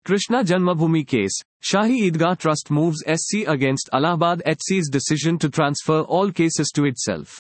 Krishna Janmabhoomi case. Shahi Eidgah Trust moves SC against Allahabad HC's decision to transfer all cases to itself.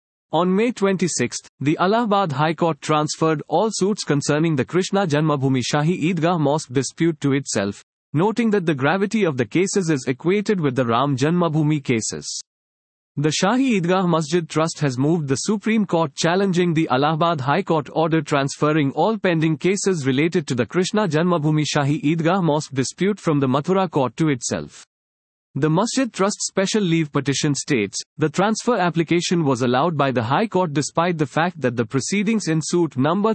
On May 26, the Allahabad High Court transferred all suits concerning the Krishna Janmabhoomi Shahi Eidgah Mosque dispute to itself, noting that the gravity of the cases is equated with the Ram Janmabhoomi cases. The Shahi Eidgah Masjid Trust has moved the Supreme Court challenging the Allahabad High Court order transferring all pending cases related to the Krishna Janmabhoomi Shahi Eidgah Mosque dispute from the Mathura court to itself. The Masjid Trust special leave petition states, the transfer application was allowed by the High Court despite the fact that the proceedings in suit number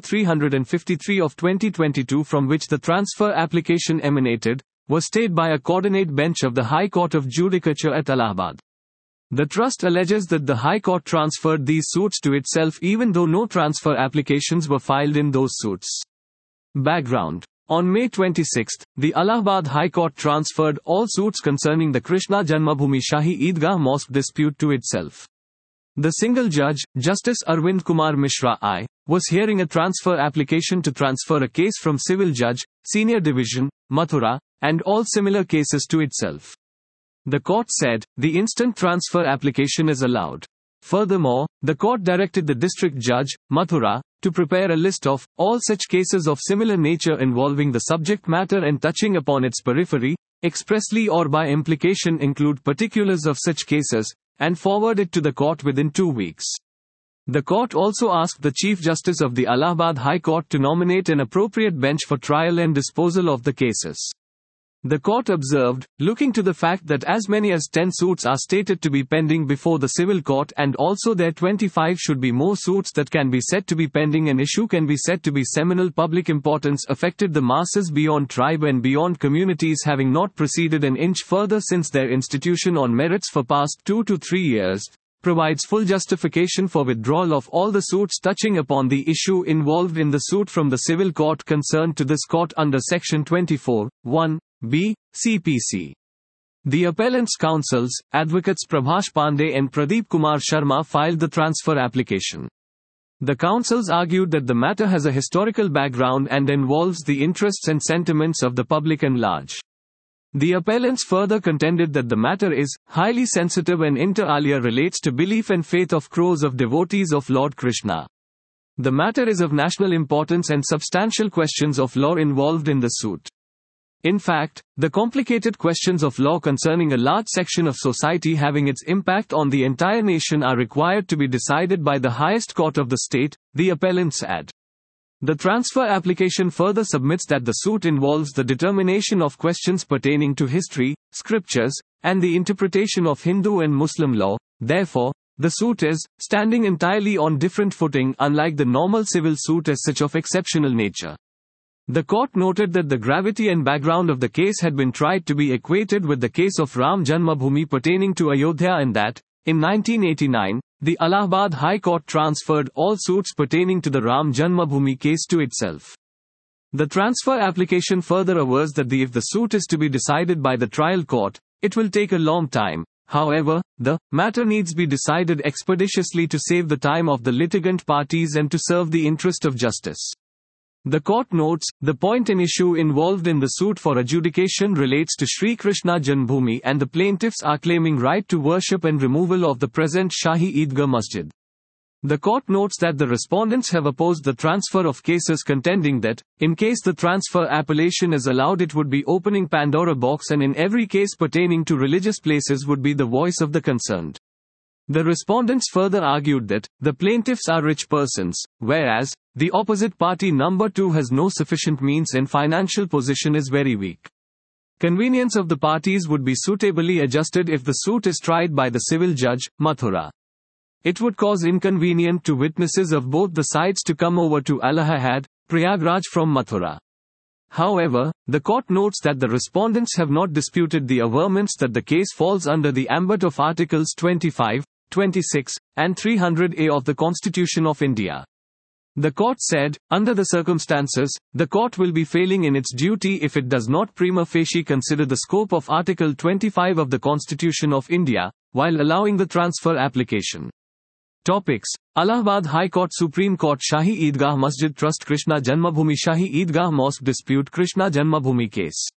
353 of 2022 from which the transfer application emanated, was stayed by a coordinate bench of the High Court of Judicature at Allahabad. The trust alleges that the High Court transferred these suits to itself even though no transfer applications were filed in those suits. Background. On May 26, the Allahabad High Court transferred all suits concerning the Krishna Janmabhoomi Shahi Eidgah Mosque dispute to itself. The single judge, Justice Arvind Kumar Mishra I, was hearing a transfer application to transfer a case from Civil Judge, Senior Division, Mathura, and all similar cases to itself. The court said, the instant transfer application is allowed. Furthermore, the court directed the district judge, Mathura, to prepare a list of all such cases of similar nature involving the subject matter and touching upon its periphery, expressly or by implication include particulars of such cases, and forward it to the court within 2 weeks. The court also asked the Chief Justice of the Allahabad High Court to nominate an appropriate bench for trial and disposal of the cases. The court observed, looking to the fact that as many as 10 suits are stated to be pending before the civil court and also there 25 should be more suits that can be said to be pending, an issue can be said to be seminal public importance affected the masses beyond tribe and beyond communities having not proceeded an inch further since their institution on merits for past 2 to 3 years, provides full justification for withdrawal of all the suits touching upon the issue involved in the suit from the civil court concerned to this court under section 24(1) B, CPC. The appellant's counsels, advocates Prabhash Pandey and Pradeep Kumar Sharma filed the transfer application. The counsels argued that the matter has a historical background and involves the interests and sentiments of the public at large. The appellants further contended that the matter is highly sensitive and inter alia relates to belief and faith of crores of devotees of Lord Krishna. The matter is of national importance and substantial questions of law involved in the suit. In fact, the complicated questions of law concerning a large section of society having its impact on the entire nation are required to be decided by the highest court of the state, the appellants add. The transfer application further submits that the suit involves the determination of questions pertaining to history, scriptures, and the interpretation of Hindu and Muslim law. Therefore, the suit is standing entirely on different footing unlike the normal civil suit as such of exceptional nature. The court noted that the gravity and background of the case had been tried to be equated with the case of Ram Janmabhoomi pertaining to Ayodhya and that, in 1989, the Allahabad High Court transferred all suits pertaining to the Ram Janmabhoomi case to itself. The transfer application further avers that if the suit is to be decided by the trial court, it will take a long time. However, the matter needs be decided expeditiously to save the time of the litigant parties and to serve the interest of justice. The court notes, the point and issue involved in the suit for adjudication relates to Sri Krishna Janmabhoomi and the plaintiffs are claiming right to worship and removal of the present Shahi Eidgah Masjid. The court notes that the respondents have opposed the transfer of cases contending that, in case the transfer appellation is allowed it would be opening Pandora box and in every case pertaining to religious places would be the voice of the concerned. The respondents further argued that, the plaintiffs are rich persons, whereas, the opposite party number 2 has no sufficient means and financial position is very weak. Convenience of the parties would be suitably adjusted if the suit is tried by the civil judge, Mathura. It would cause inconvenience to witnesses of both the sides to come over to Allahabad, Prayagraj from Mathura. However, the court notes that the respondents have not disputed the averments that the case falls under the ambit of Articles 25, 26, and 300A of the Constitution of India. The court said, under the circumstances, the court will be failing in its duty if it does not prima facie consider the scope of Article 25 of the Constitution of India, while allowing the transfer application. Topics: Allahabad High Court, Supreme Court, Shahi Eidgah Masjid Trust, Krishna Janmabhoomi, Shahi Eidgah Mosque Dispute, Krishna Janmabhoomi Case.